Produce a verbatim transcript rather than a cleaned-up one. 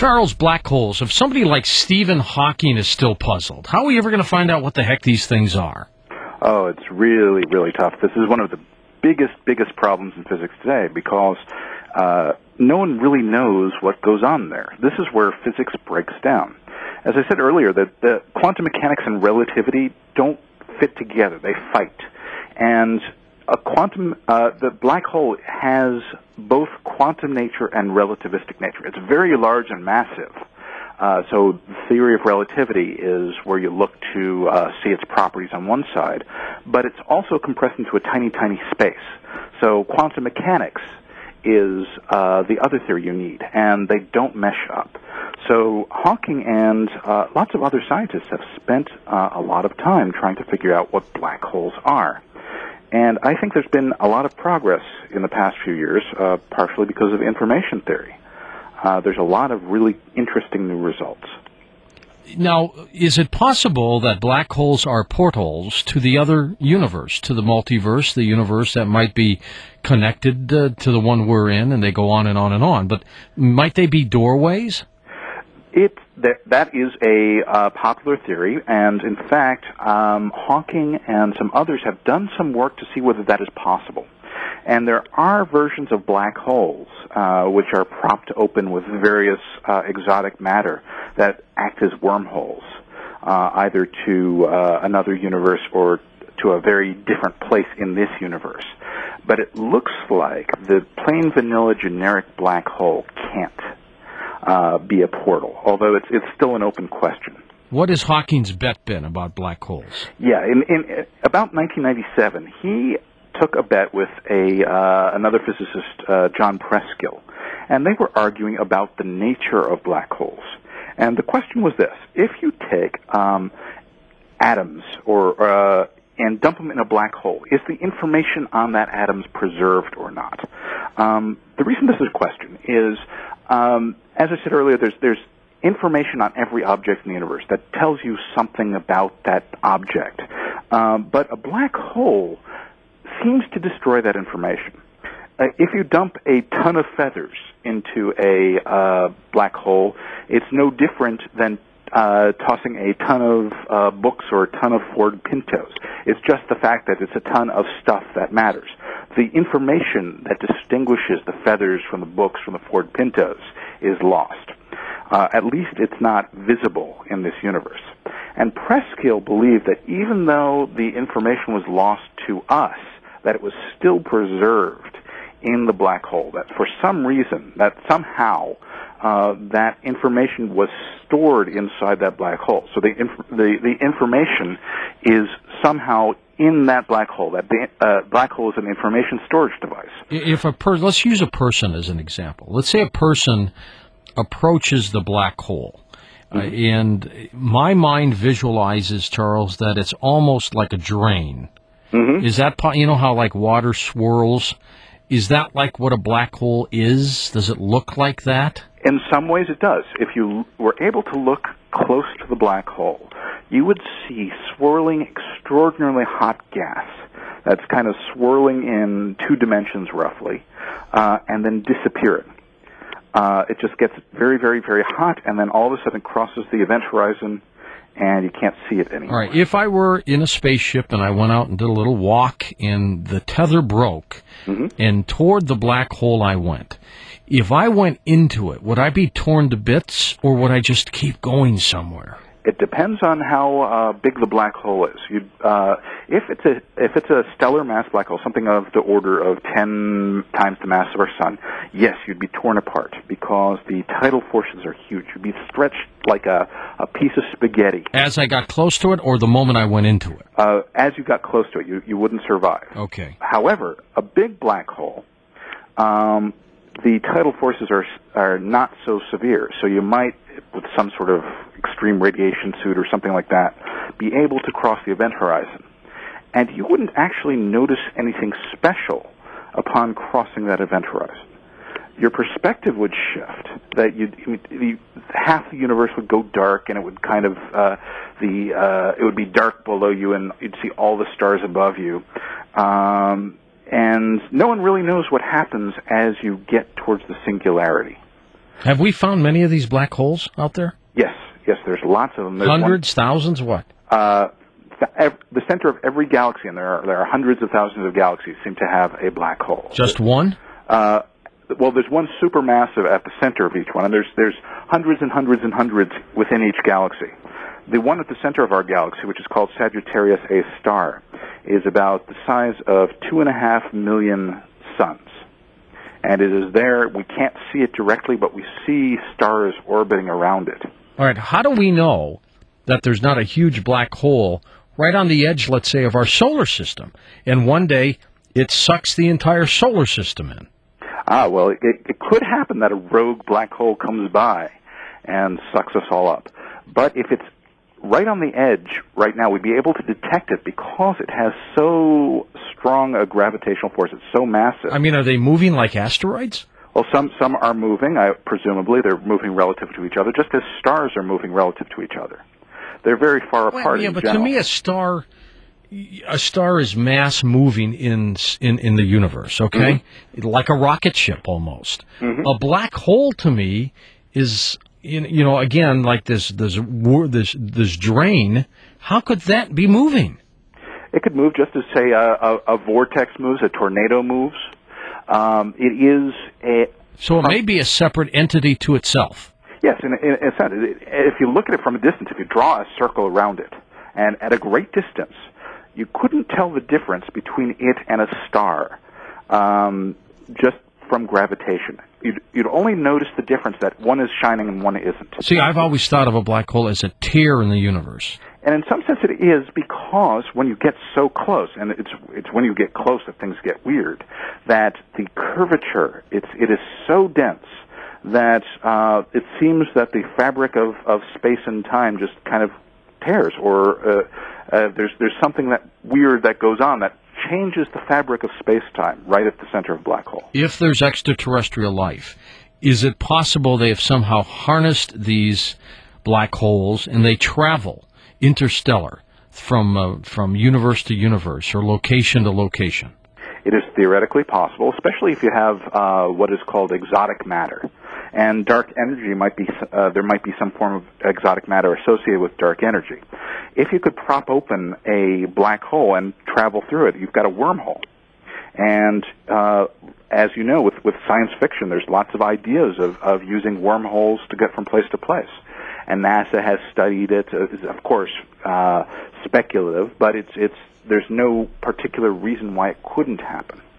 Charles, black holes. If somebody like Stephen Hawking is still puzzled, how are we ever going to find out what the heck these things are? Oh, it's really, really tough. This is one of the biggest, biggest problems in physics today because uh, no one really knows what goes on there. This is where physics breaks down. As I said earlier, the, the quantum mechanics and relativity don't fit together. They fight. And a quantum, uh, the black hole has both quantum nature and relativistic nature. It's very large and massive. Uh, so the theory of relativity is where you look to uh, see its properties on one side, but it's also compressed into a tiny, tiny space. So quantum mechanics is uh, the other theory you need, and they don't mesh up. So Hawking and uh, lots of other scientists have spent uh, a lot of time trying to figure out what black holes are. And I think there's been a lot of progress in the past few years, uh, partially because of information theory. Uh, there's a lot of really interesting new results. Now, is it possible that black holes are portals to the other universe, to the multiverse, the universe that might be connected uh, to the one we're in, and they go on and on and on? But might they be doorways? It that, that is a uh, popular theory, and in fact, um, Hawking and some others have done some work to see whether that is possible. And there are versions of black holes uh, which are propped open with various uh, exotic matter that act as wormholes, uh, either to uh, another universe or to a very different place in this universe. But it looks like the plain vanilla generic black hole can't uh, be a portal, although it's it's still an open question. What has Hawking's bet been about black holes? Yeah, in, in about nineteen ninety-seven, he took a bet with a uh, another physicist, uh, John Preskill, and they were arguing about the nature of black holes. And the question was this: if you take um, atoms or uh, and dump them in a black hole, is the information on that atoms preserved or not? Um, the reason this is a question is, um, as I said earlier, there's there's information on every object in the universe that tells you something about that object, um, but a black hole seems to destroy that information. Uh, if you dump a ton of feathers into a uh, black hole, it's no different than uh, tossing a ton of uh, books or a ton of Ford Pintos. It's just the fact that it's a ton of stuff that matters. The information that distinguishes the feathers from the books from the Ford Pintos is lost. Uh, at least it's not visible in this universe. And Preskill believed that even though the information was lost to us, that it was still preserved in the black hole, that for some reason, that somehow uh, that information was stored inside that black hole. So the, inf- the, the information is somehow in that black hole. That the uh, black hole is an information storage device. If a per- let's use a person as an example. Let's say a person approaches the black hole. Uh, and my mind visualizes, Charles, that it's almost like a drain. Mm-hmm. Is that, po- you know how like water swirls? Is that like what a black hole is? Does it look like that? In some ways it does. If you were able to look close to the black hole, you would see swirling extraordinarily hot gas that's kind of swirling in two dimensions roughly, uh, and then disappearing. Uh, it just gets very, very, very hot, and then all of a sudden crosses the event horizon, and you can't see it anymore. All right. If I were in a spaceship and I went out and did a little walk and the tether broke, mm-hmm. and toward the black hole I went, if I went into it, would I be torn to bits, or would I just keep going somewhere? It depends on how uh, big the black hole is. You, uh, if it's a if it's a stellar mass black hole, something of the order of ten times the mass of our sun, yes, you'd be torn apart because the tidal forces are huge. You'd be stretched like a, a piece of spaghetti. As I got close to it, or the moment I went into it? Uh, as you got close to it, you you wouldn't survive. Okay. However, a big black hole, um, the tidal forces are are not so severe, so you might, with some sort of extreme radiation suit or something like that, be able to cross the event horizon. And you wouldn't actually notice anything special upon crossing that event horizon. Your perspective would shift, that you'd, you, half the universe would go dark, and it would kind of, uh, the uh, it would be dark below you, and you'd see all the stars above you. Um, and no one really knows what happens as you get towards the singularity. Have we found many of these black holes out there? Yes, yes, there's lots of them. There's Hundreds, one, thousands, what? Uh, the, the center of every galaxy, and there are, there are hundreds of thousands of galaxies, seem to have a black hole. Just one? Uh, well, there's one supermassive at the center of each one, and there's there's hundreds and hundreds and hundreds within each galaxy. The one at the center of our galaxy, which is called Sagittarius A star, is about the size of two and a half million suns. And it is there. We can't see it directly, but we see stars orbiting around it. All right. How do we know that there's not a huge black hole right on the edge, let's say, of our solar system, and one day it sucks the entire solar system in? Ah, well, it, it could happen that a rogue black hole comes by and sucks us all up. But if it's right on the edge right now, we'd be able to detect it because it has so strong a gravitational force. It's so massive. I mean, are they moving like asteroids? Well, some some are moving. I, presumably, they're moving relative to each other, just as stars are moving relative to each other. They're very far well, apart. Yeah, in but general. to me, a star, a star is mass moving in in, in the universe. Okay, mm-hmm. Like a rocket ship almost. Mm-hmm. A black hole to me is, you know, again, like this this this this drain. How could that be moving? It could move just as, say, a, a, a vortex moves, a tornado moves. Um, it is a... So it may be a separate entity to itself. Yes, in, in, in a sense. If you look at it from a distance, if you draw a circle around it, and at a great distance, you couldn't tell the difference between it and a star um, just from gravitation. You'd, you'd only notice the difference that one is shining and one isn't. See, I've always thought of a black hole as a tear in the universe. And in some sense it is, because when you get so close, and it's it's when you get close that things get weird, that the curvature, it's, it is so dense that uh, it seems that the fabric of, of space and time just kind of tears, or uh, uh, there's there's something that weird that goes on that changes the fabric of space-time right at the center of a black hole. If there's extraterrestrial life, is it possible they have somehow harnessed these black holes and they travel interstellar from uh, from universe to universe or location to location? It is theoretically possible, especially if you have uh, what is called exotic matter. And dark energy might be, uh, there might be some form of exotic matter associated with dark energy. If you could prop open a black hole and travel through it, you've got a wormhole. And uh, as you know, with, with science fiction, there's lots of ideas of, of using wormholes to get from place to place. And NASA has studied it. It's, of course, uh, speculative, but it's it's there's no particular reason why it couldn't happen.